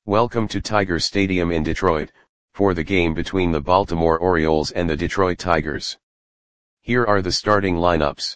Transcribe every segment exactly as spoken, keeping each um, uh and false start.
Welcome to Tiger Stadium in Detroit, for the game between the Baltimore Orioles and the Detroit Tigers. Here are the starting lineups.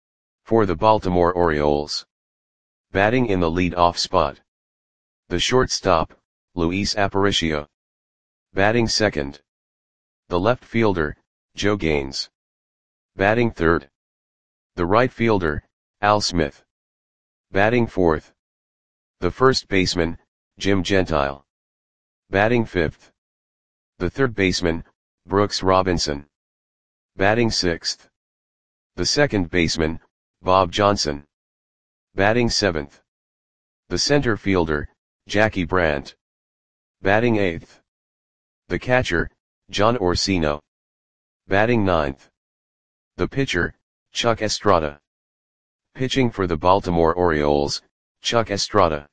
For the Baltimore Orioles. Batting in the lead-off spot. The shortstop, Luis Aparicio. Batting second. The left fielder, Joe Gaines. Batting third. The right fielder, Al Smith. Batting fourth. The first baseman, Jim Gentile. Batting fifth. The third baseman, Brooks Robinson. Batting sixth. The second baseman, Bob Johnson. Batting seventh. The center fielder, Jackie Brandt. Batting eighth. The catcher, John Orsino. Batting ninth. The pitcher, Chuck Estrada. Pitching for the Baltimore Orioles, Chuck Estrada.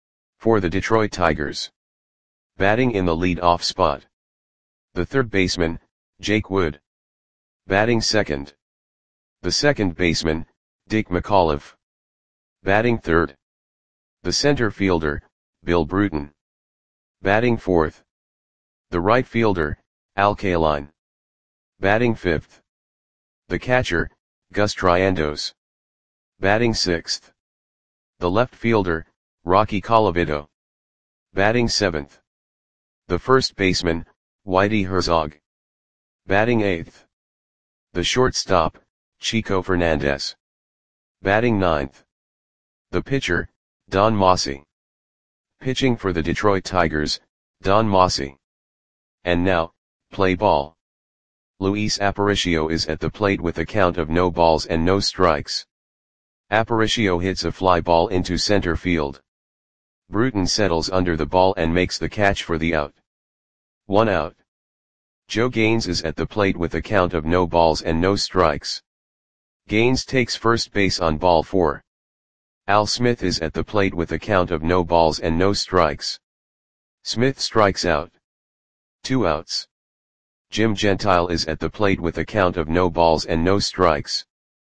For the Detroit Tigers. Batting in the lead-off spot. The third baseman, Jake Wood. Batting second. The second baseman, Dick McAuliffe. Batting third. The center fielder, Bill Bruton. Batting fourth. The right fielder, Al Kaline. Batting fifth. The catcher, Gus Triandos. Batting sixth. The left fielder, Rocky Colavito. Batting seventh. The first baseman, Whitey Herzog. Batting eighth. The shortstop, Chico Fernandez. Batting ninth. The pitcher, Don Mossi. Pitching for the Detroit Tigers, Don Mossi. And now, play ball. Luis Aparicio is at the plate with a count of no balls and no strikes. Aparicio hits a fly ball into center field. Bruton settles under the ball and makes the catch for the out. One out. Joe Gaines is at the plate with a count of no balls and no strikes. Gaines takes first base on ball four. Al Smith is at the plate with a count of no balls and no strikes. Smith strikes out. Two outs. Jim Gentile is at the plate with a count of no balls and no strikes.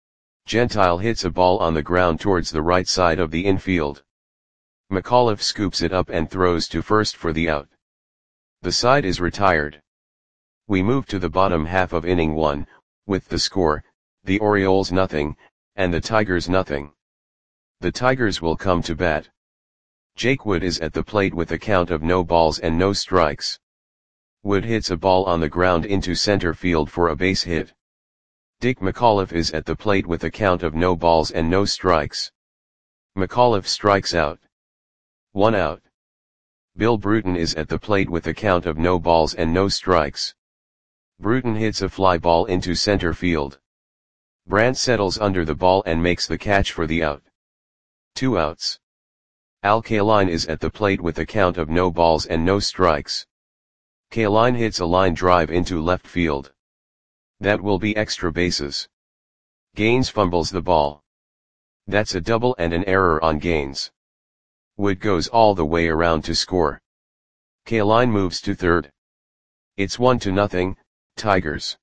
Gentile hits a ball on the ground towards the right side of the infield. McAuliffe scoops it up and throws to first for the out. The side is retired. We move to the bottom half of inning one, with the score, the Orioles nothing, and the Tigers nothing. The Tigers will come to bat. Jake Wood is at the plate with a count of no balls and no strikes. Wood hits a ball on the ground into center field for a base hit. Dick McAuliffe is at the plate with a count of no balls and no strikes. McAuliffe strikes out. One out. Bill Bruton is at the plate with a count of no balls and no strikes. Bruton hits a fly ball into center field. Brandt settles under the ball and makes the catch for the out. Two outs. Al Kaline is at the plate with a count of no balls and no strikes. Kaline hits a line drive into left field. That will be extra bases. Gaines fumbles the ball. That's a double and an error on Gaines. Wood goes all the way around to score. Kaline moves to third. It's one to nothing, Tigers.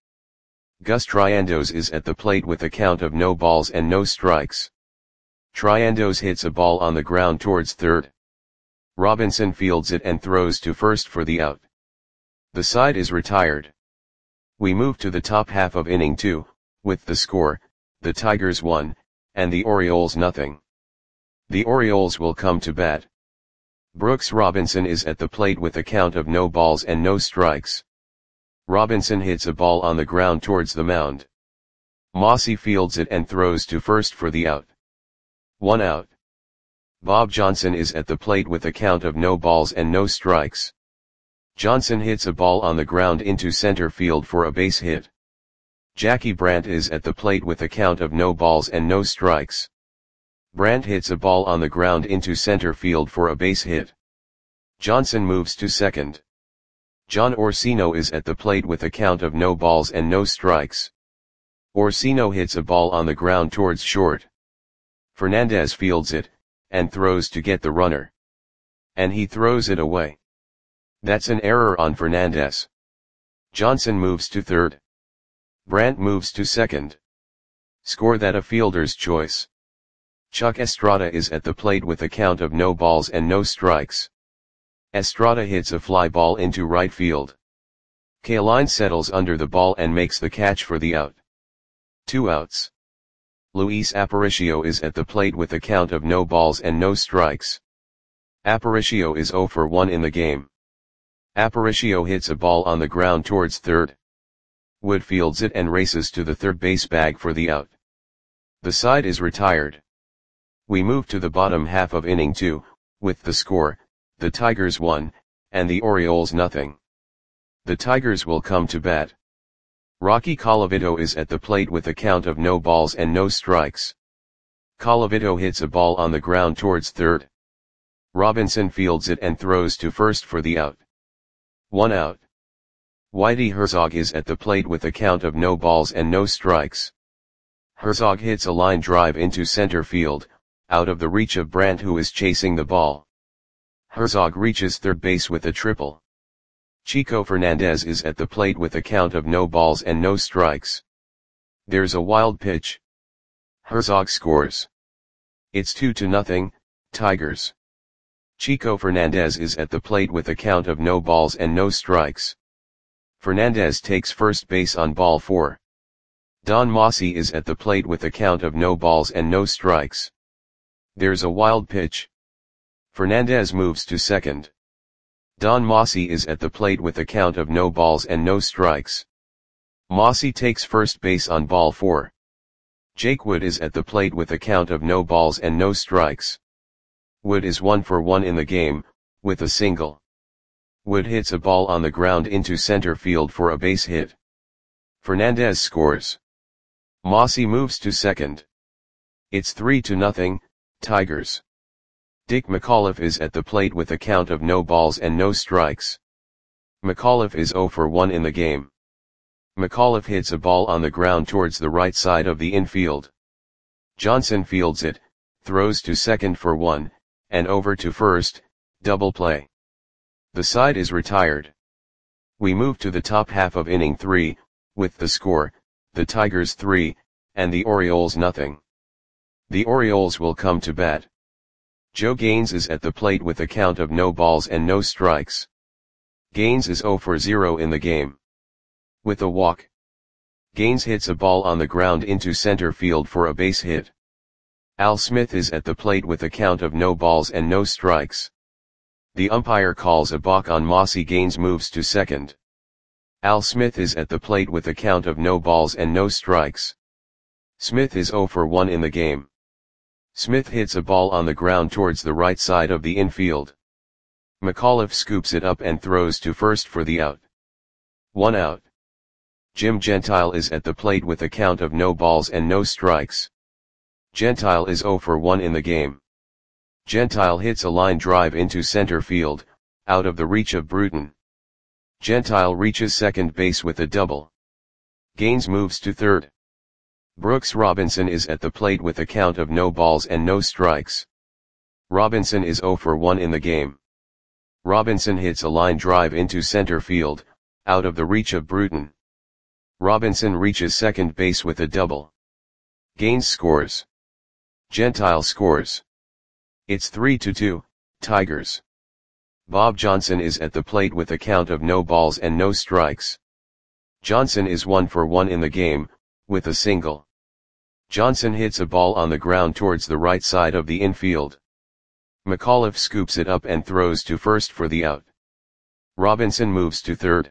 Gus Triandos is at the plate with a count of no balls and no strikes. Triandos hits a ball on the ground towards third. Robinson fields it and throws to first for the out. The side is retired. We move to the top half of inning two, with the score, the Tigers one, and the Orioles nothing. The Orioles will come to bat. Brooks Robinson is at the plate with a count of no balls and no strikes. Robinson hits a ball on the ground towards the mound. Mossi fields it and throws to first for the out. One out. Bob Johnson is at the plate with a count of no balls and no strikes. Johnson hits a ball on the ground into center field for a base hit. Jackie Brandt is at the plate with a count of no balls and no strikes. Brandt hits a ball on the ground into center field for a base hit. Johnson moves to second. John Orsino is at the plate with a count of no balls and no strikes. Orsino hits a ball on the ground towards short. Fernandez fields it, and throws to get the runner. And he throws it away. That's an error on Fernandez. Johnson moves to third. Brandt moves to second. Score that a fielder's choice. Chuck Estrada is at the plate with a count of no balls and no strikes. Estrada hits a fly ball into right field. Kaline settles under the ball and makes the catch for the out. Two outs. Luis Aparicio is at the plate with a count of no balls and no strikes. Aparicio is zero for one in the game. Aparicio hits a ball on the ground towards third. Wood fields it and races to the third base bag for the out. The side is retired. We move to the bottom half of inning two, with the score, the Tigers one, and the Orioles nothing. The Tigers will come to bat. Rocky Colavito is at the plate with a count of no balls and no strikes. Colavito hits a ball on the ground towards third. Robinson fields it and throws to first for the out. One out. Whitey Herzog is at the plate with a count of no balls and no strikes. Herzog hits a line drive into center field, out of the reach of Brandt, who is chasing the ball. Herzog reaches third base with a triple. Chico Fernandez is at the plate with a count of no balls and no strikes. There's a wild pitch. Herzog scores. It's two to nothing, Tigers. Chico Fernandez is at the plate with a count of no balls and no strikes. Fernandez takes first base on ball four. Don Mossi is at the plate with a count of no balls and no strikes. There's a wild pitch. Fernandez moves to second. Don Mossi is at the plate with a count of no balls and no strikes. Mossi takes first base on ball four. Jake Wood is at the plate with a count of no balls and no strikes. Wood is one for one in the game, with a single. Wood hits a ball on the ground into center field for a base hit. Fernandez scores. Mossi moves to second. It's three to nothing, Tigers. Dick McAuliffe is at the plate with a count of no balls and no strikes. McAuliffe is zero for one in the game. McAuliffe hits a ball on the ground towards the right side of the infield. Johnson fields it, throws to second for one, and over to first, double play. The side is retired. We move to the top half of inning three, with the score, the Tigers three, and the Orioles nothing. The Orioles will come to bat. Joe Gaines is at the plate with a count of no balls and no strikes. Gaines is zero for zero in the game. With a walk. Gaines hits a ball on the ground into center field for a base hit. Al Smith is at the plate with a count of no balls and no strikes. The umpire calls a balk on Mossi. Gaines moves to second. Al Smith is at the plate with a count of no balls and no strikes. Smith is zero for one in the game. Smith hits a ball on the ground towards the right side of the infield. McAuliffe scoops it up and throws to first for the out. One out. Jim Gentile is at the plate with a count of no balls and no strikes. Gentile is zero for one in the game. Gentile hits a line drive into center field, out of the reach of Bruton. Gentile reaches second base with a double. Gaines moves to third. Brooks Robinson is at the plate with a count of no balls and no strikes. Robinson is zero for one in the game. Robinson hits a line drive into center field, out of the reach of Bruton. Robinson reaches second base with a double. Gaines scores. Gentile scores. It's three to two, Tigers. Bob Johnson is at the plate with a count of no balls and no strikes. Johnson is one for one in the game, with a single. Johnson hits a ball on the ground towards the right side of the infield. McAuliffe scoops it up and throws to first for the out. Robinson moves to third.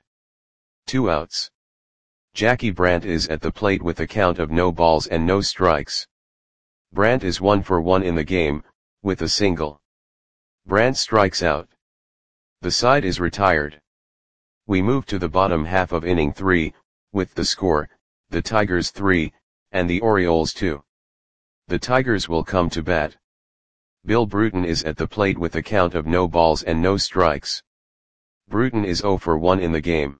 Two outs. Jackie Brandt is at the plate with a count of no balls and no strikes. Brandt is one for one in the game, with a single. Brandt strikes out. The side is retired. We move to the bottom half of inning three, with the score, the Tigers three, and the Orioles two. The Tigers will come to bat. Bill Bruton is at the plate with a count of no balls and no strikes. Bruton is zero for one in the game.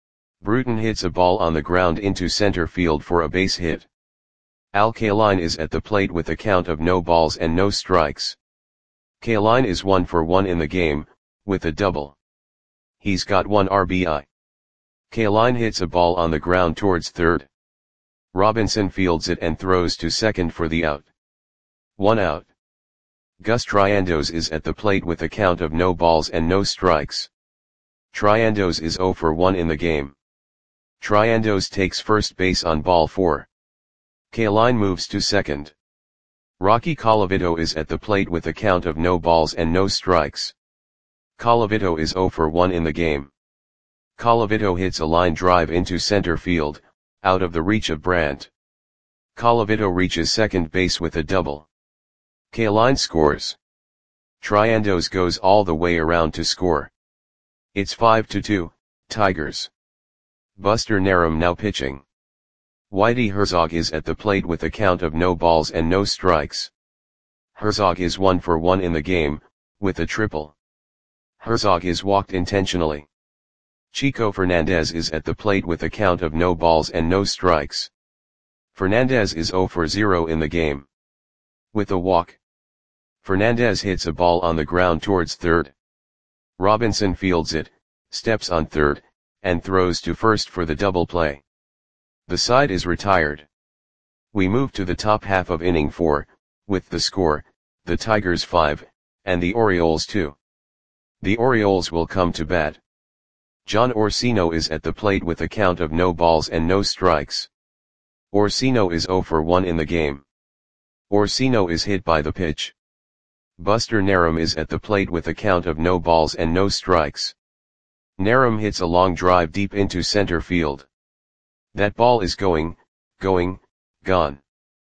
Bruton hits a ball on the ground into center field for a base hit. Al Kaline is at the plate with a count of no balls and no strikes. Kaline is one for one in the game, with a double. He's got one R B I. Kaline hits a ball on the ground towards third. Robinson fields it and throws to second for the out. One out. Gus Triandos is at the plate with a count of no balls and no strikes. Triandos is zero for one in the game. Triandos takes first base on ball four. Kaline moves to second. Rocky Colavito is at the plate with a count of no balls and no strikes. Colavito is zero for one in the game. Colavito hits a line drive into center field, out of the reach of Brandt. Colavito reaches second base with a double. Kaline scores. Triandos goes all the way around to score. It's five to two, Tigers. Buster Narum now pitching. Whitey Herzog is at the plate with a count of no balls and no strikes. Herzog is one for one in the game, with a triple. Herzog is walked intentionally. Chico Fernandez is at the plate with a count of no balls and no strikes. Fernandez is zero for zero in the game. With a walk. Fernandez hits a ball on the ground towards third. Robinson fields it, steps on third, and throws to first for the double play. The side is retired. We move to the top half of inning four, with the score, the Tigers five, and the Orioles two. The Orioles will come to bat. John Orsino is at the plate with a count of no balls and no strikes. Orsino is zero for one in the game. Orsino is hit by the pitch. Buster Narum is at the plate with a count of no balls and no strikes. Narum hits a long drive deep into center field. That ball is going, going, gone.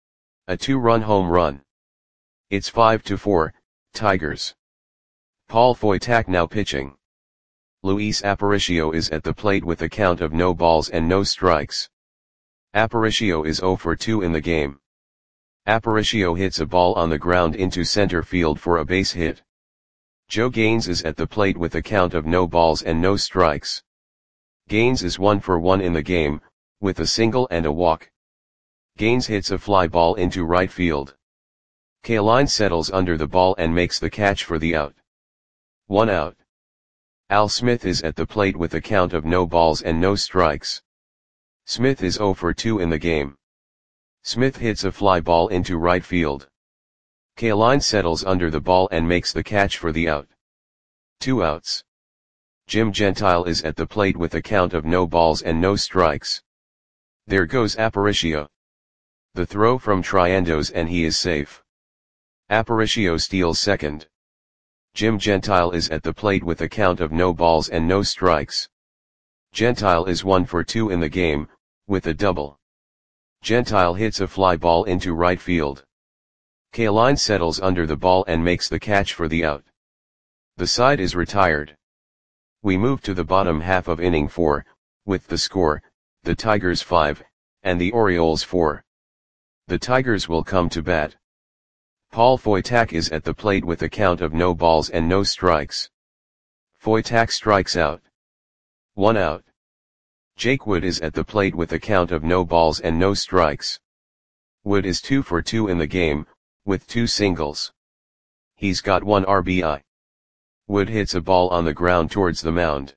A two-run home run. It's five to four, Tigers. Paul Foytak now pitching. Luis Aparicio is at the plate with a count of no balls and no strikes. Aparicio is zero for two in the game. Aparicio hits a ball on the ground into center field for a base hit. Joe Gaines is at the plate with a count of no balls and no strikes. Gaines is one for one in the game, with a single and a walk. Gaines hits a fly ball into right field. Kaline settles under the ball and makes the catch for the out. One out. Al Smith is at the plate with a count of no balls and no strikes. Smith is zero for two in the game. Smith hits a fly ball into right field. Kaline settles under the ball and makes the catch for the out. Two outs. Jim Gentile is at the plate with a count of no balls and no strikes. There goes Aparicio. The throw from Triandos and he is safe. Aparicio steals second. Jim Gentile is at the plate with a count of no balls and no strikes. Gentile is one for two in the game, with a double. Gentile hits a fly ball into right field. Kaline settles under the ball and makes the catch for the out. The side is retired. We move to the bottom half of inning four, with the score, the Tigers five, and the Orioles four. The Tigers will come to bat. Paul Foytak is at the plate with a count of no balls and no strikes. Foytak strikes out. One out. Jake Wood is at the plate with a count of no balls and no strikes. Wood is two for two in the game, with two singles. He's got one R B I. Wood hits a ball on the ground towards the mound.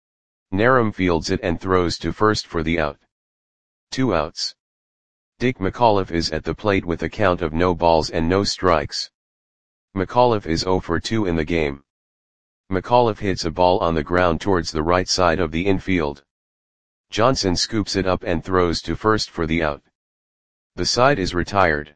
Narum fields it and throws to first for the out. Two outs. Dick McAuliffe is at the plate with a count of no balls and no strikes. McAuliffe is zero for two in the game. McAuliffe hits a ball on the ground towards the right side of the infield. Johnson scoops it up and throws to first for the out. The side is retired.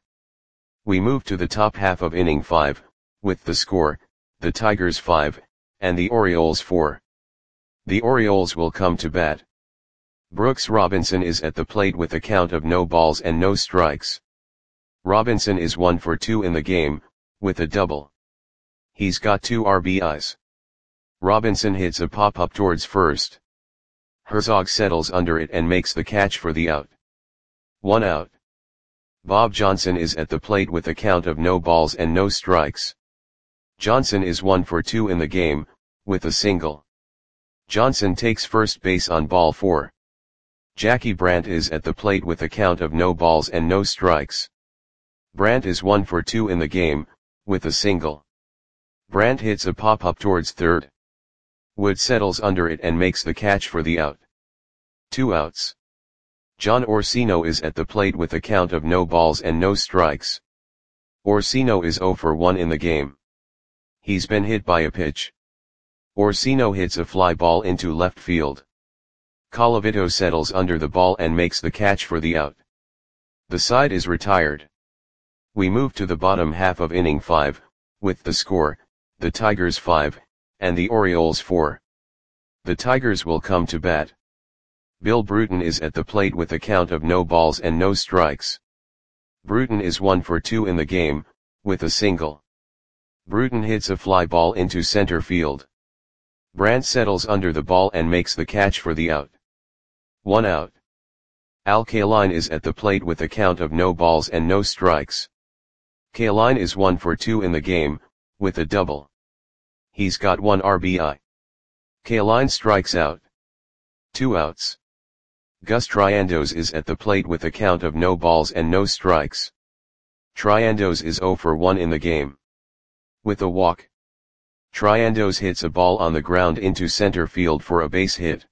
We move to the top half of inning five, with the score, the Tigers five, and the Orioles four. The Orioles will come to bat. Brooks Robinson is at the plate with a count of no balls and no strikes. Robinson is one for two in the game, with a double. He's got two R B Is. Robinson hits a pop-up towards first. Herzog settles under it and makes the catch for the out. One out. Bob Johnson is at the plate with a count of no balls and no strikes. Johnson is one for two in the game, with a single. Johnson takes first base on ball four. Jackie Brandt is at the plate with a count of no balls and no strikes. Brandt is one for two in the game, with a single. Brandt hits a pop-up towards third. Wood settles under it and makes the catch for the out. Two outs. John Orsino is at the plate with a count of no balls and no strikes. Orsino is zero for one in the game. He's been hit by a pitch. Orsino hits a fly ball into left field. Colavito settles under the ball and makes the catch for the out. The side is retired. We move to the bottom half of inning five, with the score, the Tigers five, and the Orioles four. The Tigers will come to bat. Bill Bruton is at the plate with a count of no balls and no strikes. Bruton is one for two in the game, with a single. Bruton hits a fly ball into center field. Brandt settles under the ball and makes the catch for the out. One out. Al Kaline is at the plate with a count of no balls and no strikes. Kaline is one for two in the game, with a double. He's got one R B I. Kaline strikes out. Two outs. Gus Triandos is at the plate with a count of no balls and no strikes. Triandos is zero for one in the game. With a walk. Triandos hits a ball on the ground into center field for a base hit.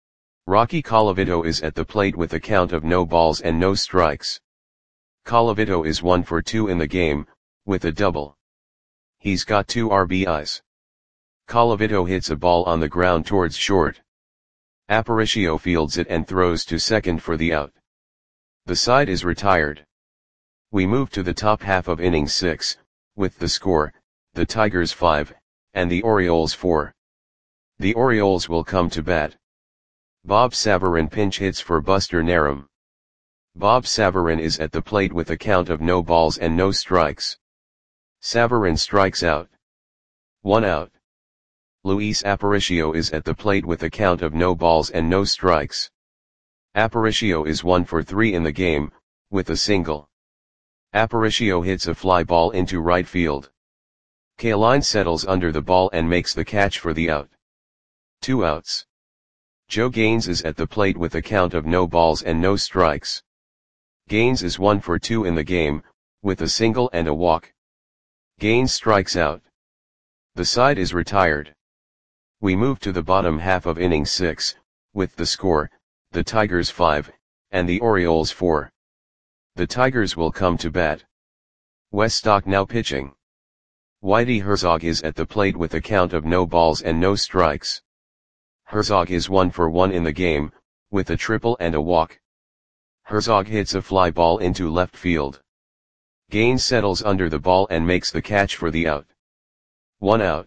Rocky Colavito is at the plate with a count of no balls and no strikes. Colavito is one for two in the game, with a double. He's got two R B Is. Colavito hits a ball on the ground towards short. Aparicio fields it and throws to second for the out. The side is retired. We move to the top half of inning six, with the score, the Tigers five, and the Orioles four. The Orioles will come to bat. Bob Savarin pinch hits for Buster Narum. Bob Savarin is at the plate with a count of no balls and no strikes. Savarin strikes out. One out. Luis Aparicio is at the plate with a count of no balls and no strikes. Aparicio is one for three in the game, with a single. Aparicio hits a fly ball into right field. Kaline settles under the ball and makes the catch for the out. Two outs. Joe Gaines is at the plate with a count of no balls and no strikes. Gaines is one for two in the game, with a single and a walk. Gaines strikes out. The side is retired. We move to the bottom half of inning six, with the score, the Tigers five, and the Orioles four. The Tigers will come to bat. Wes Stock now pitching. Whitey Herzog is at the plate with a count of no balls and no strikes. Herzog is one for one in the game, with a triple and a walk. Herzog hits a fly ball into left field. Gaines settles under the ball and makes the catch for the out. One out.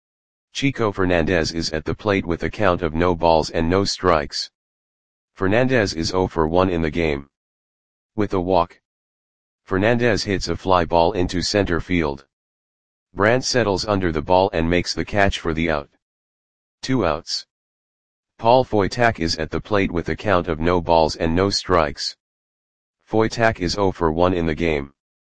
Chico Fernandez is at the plate with a count of no balls and no strikes. Fernandez is zero for one in the game. With a walk. Fernandez hits a fly ball into center field. Brandt settles under the ball and makes the catch for the out. Two outs. Paul Foytak is at the plate with a count of no balls and no strikes. Foytak is zero for one in the game.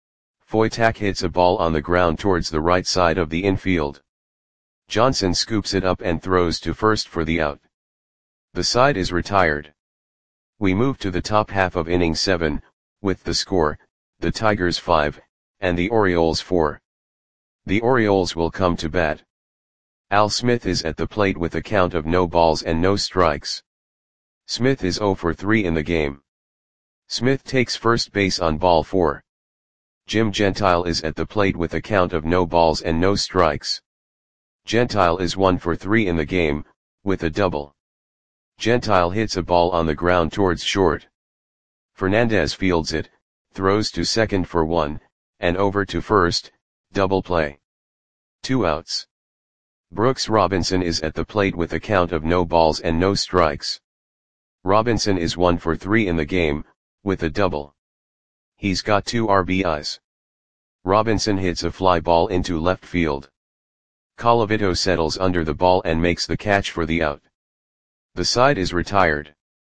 Foytak hits a ball on the ground towards the right side of the infield. Johnson scoops it up and throws to first for the out. The side is retired. We move to the top half of inning seven, with the score, the Tigers five, and the Orioles four. The Orioles will come to bat. Al Smith is at the plate with a count of no balls and no strikes. Smith is zero for three in the game. Smith takes first base on ball four. Jim Gentile is at the plate with a count of no balls and no strikes. Gentile is one for three in the game, with a double. Gentile hits a ball on the ground towards short. Fernandez fields it, throws to second for one, and over to first, double play. Two outs. Brooks Robinson is at the plate with a count of no balls and no strikes. Robinson is one for three in the game, with a double. He's got two R B Is. Robinson hits a fly ball into left field. Colavito settles under the ball and makes the catch for the out. The side is retired.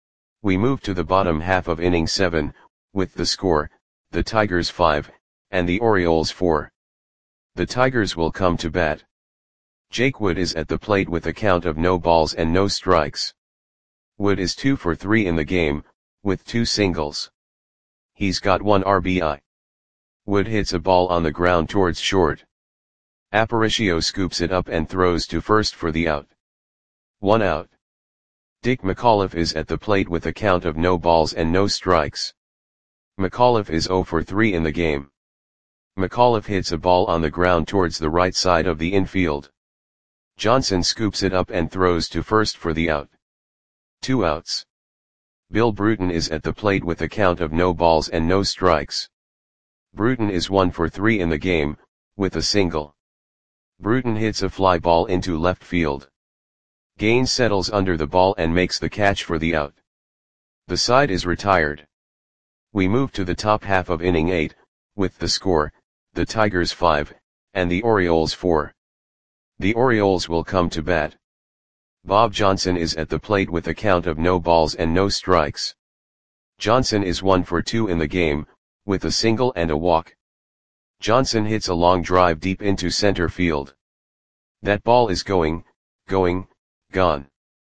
We move to the bottom half of inning seven, with the score, the Tigers five, and the Orioles four. The Tigers will come to bat. Jake Wood is at the plate with a count of no balls and no strikes. Wood is two for three in the game, with two singles. He's got one R B I. Wood hits a ball on the ground towards short. Aparicio scoops it up and throws to first for the out. One out. Dick McAuliffe is at the plate with a count of no balls and no strikes. McAuliffe is zero for three in the game. McAuliffe hits a ball on the ground towards the right side of the infield. Johnson scoops it up and throws to first for the out. Two outs. Bill Bruton is at the plate with a count of no balls and no strikes. Bruton is one for three in the game, with a single. Bruton hits a fly ball into left field. Gaines settles under the ball and makes the catch for the out. The side is retired. We move to the top half of inning eight, with the score, the Tigers five, and the Orioles four. The Orioles will come to bat. Bob Johnson is at the plate with a count of no balls and no strikes. Johnson is one for two in the game, with a single and a walk. Johnson hits a long drive deep into center field. That ball is going, going, gone.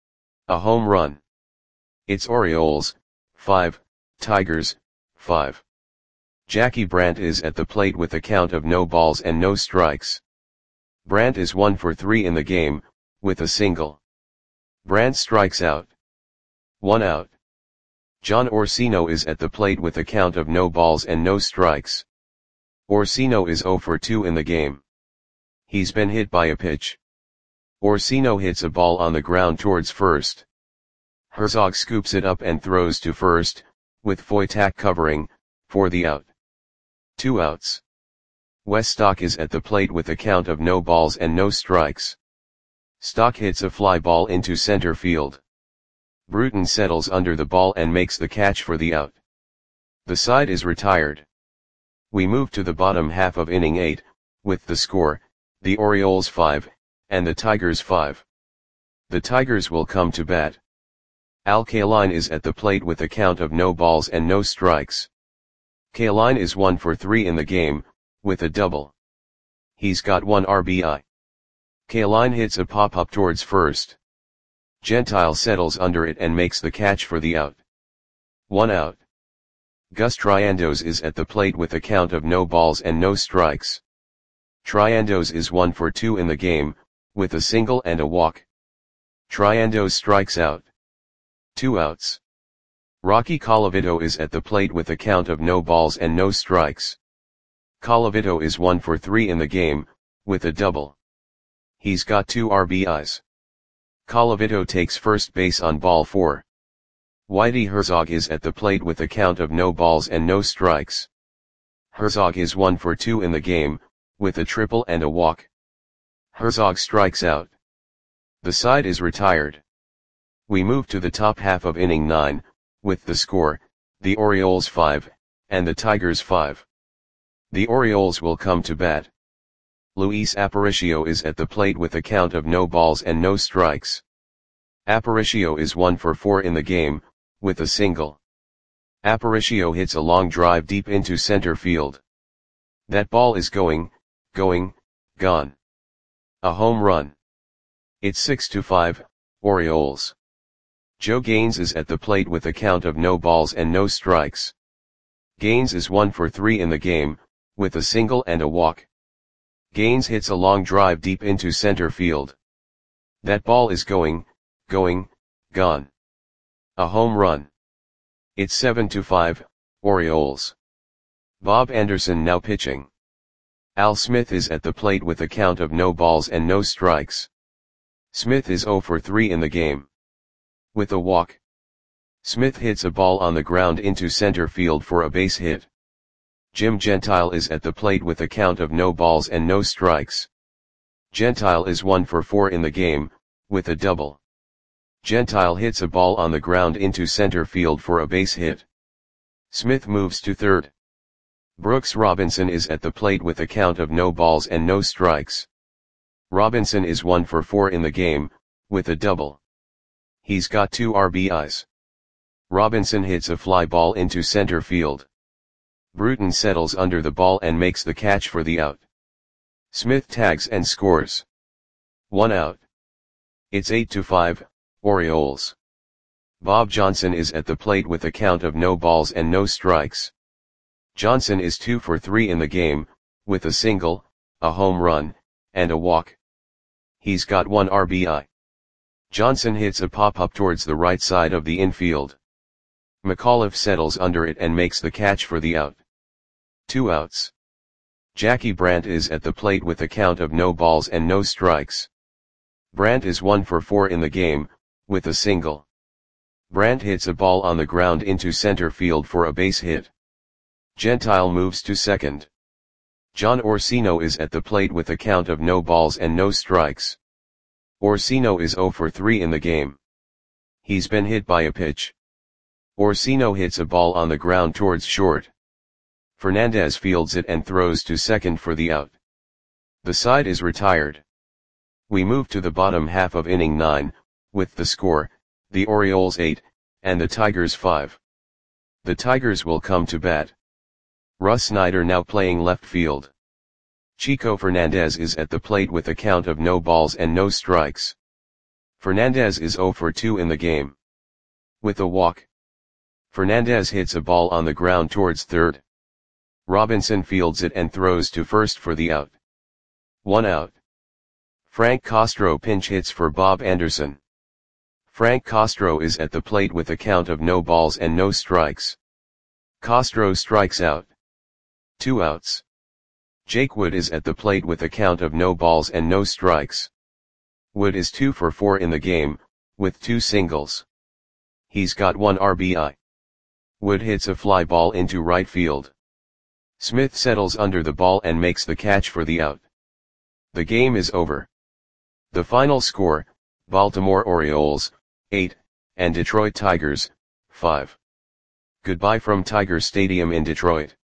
A home run. It's Orioles, five, Tigers, five. Jackie Brandt is at the plate with a count of no balls and no strikes. Brandt is one for three in the game, with a single. Brandt strikes out. One out. John Orsino is at the plate with a count of no balls and no strikes. Orsino is zero for two in the game. He's been hit by a pitch. Orsino hits a ball on the ground towards first. Herzog scoops it up and throws to first, with Foytak covering, for the out. Two outs. Wes Stock is at the plate with a count of no balls and no strikes. Stock hits a fly ball into center field. Bruton settles under the ball and makes the catch for the out. The side is retired. We move to the bottom half of inning eight, with the score, the Orioles five, and the Tigers five. The Tigers will come to bat. Al Kaline is at the plate with a count of no balls and no strikes. Kaline is one for three in the game, with a double. He's got one R B I. Kaline hits a pop-up towards first. Gentile settles under it and makes the catch for the out. One out. Gus Triandos is at the plate with a count of no balls and no strikes. Triandos is one for two in the game, with a single and a walk. Triandos strikes out. Two outs. Rocky Colavito is at the plate with a count of no balls and no strikes. Colavito is one for three in the game, with a double. He's got two R B Is. Colavito takes first base on ball four. Whitey Herzog is at the plate with a count of no balls and no strikes. Herzog is one for two in the game, with a triple and a walk. Herzog strikes out. The side is retired. We move to the top half of inning nine, with the score, the Orioles five, and the Tigers five. The Orioles will come to bat. Luis Aparicio is at the plate with a count of no balls and no strikes. Aparicio is one for four in the game, with a single. Aparicio hits a long drive deep into center field. That ball is going, going, gone. A home run. It's six to five, Orioles. Joe Gaines is at the plate with a count of no balls and no strikes. Gaines is one for three in the game, with a single and a walk. Gaines hits a long drive deep into center field. That ball is going, going, gone. A home run. It's seven to five, Orioles. Bob Anderson now pitching. Al Smith is at the plate with a count of no balls and no strikes. Smith is zero for three in the game. With a walk. Smith hits a ball on the ground into center field for a base hit. Jim Gentile is at the plate with a count of no balls and no strikes. Gentile is one for four in the game, with a double. Gentile hits a ball on the ground into center field for a base hit. Smith moves to third. Brooks Robinson is at the plate with a count of no balls and no strikes. Robinson is one for four in the game, with a double. He's got two R B Is. Robinson hits a fly ball into center field. Bruton settles under the ball and makes the catch for the out. Smith tags and scores. One out. It's eight to five, Orioles. Bob Johnson is at the plate with a count of no balls and no strikes. Johnson is two for three in the game, with a single, a home run, and a walk. He's got one R B I. Johnson hits a pop-up towards the right side of the infield. McAuliffe settles under it and makes the catch for the out. Two outs. Jackie Brandt is at the plate with a count of no balls and no strikes. Brandt is one for four in the game, with a single. Brandt hits a ball on the ground into center field for a base hit. Gentile moves to second. John Orsino is at the plate with a count of no balls and no strikes. Orsino is zero for three in the game. He's been hit by a pitch. Orsino hits a ball on the ground towards short. Fernandez fields it and throws to second for the out. The side is retired. We move to the bottom half of inning nine, with the score, the Orioles eight, and the Tigers five. The Tigers will come to bat. Russ Snyder now playing left field. Chico Fernandez is at the plate with a count of no balls and no strikes. Fernandez is zero for two in the game. With a walk. Fernandez hits a ball on the ground towards third. Robinson fields it and throws to first for the out. One out. Frank Castro pinch hits for Bob Anderson. Frank Castro is at the plate with a count of no balls and no strikes. Castro strikes out. Two outs. Jake Wood is at the plate with a count of no balls and no strikes. Wood is two for four in the game, with two singles. He's got one R B I. Wood hits a fly ball into right field. Smith settles under the ball and makes the catch for the out. The game is over. The final score, Baltimore Orioles, eight, and Detroit Tigers, five. Goodbye from Tiger Stadium in Detroit.